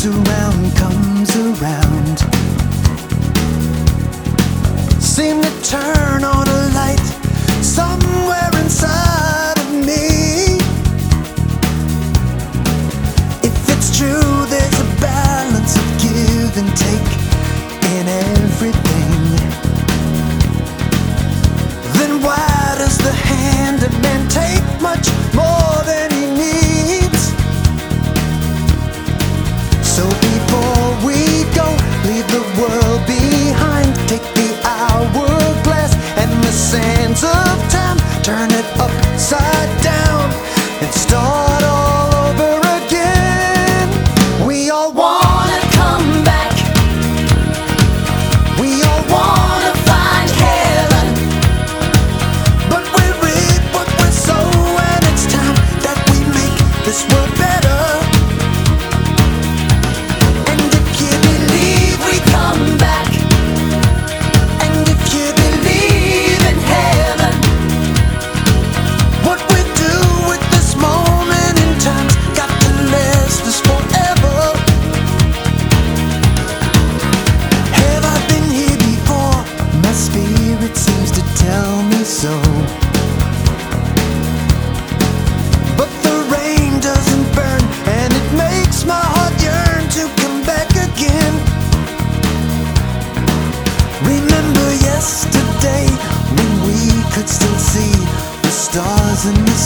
around, comes around. Seem to turn on a light somewhere inside of me. If it's true, there's a balance of give and take in everything. Then why does the hand of man take much more than he needs? So before we go, leave the world behind. Take the hourglass and the sands of time, turn it upside down and start all over again. We all wanna come back. We all wanna find heaven, but we reap what we sow, and it's time that we make this world better. So, but the rain doesn't burn, and it makes my heart yearn to come back again. Remember yesterday when we could still see the stars in the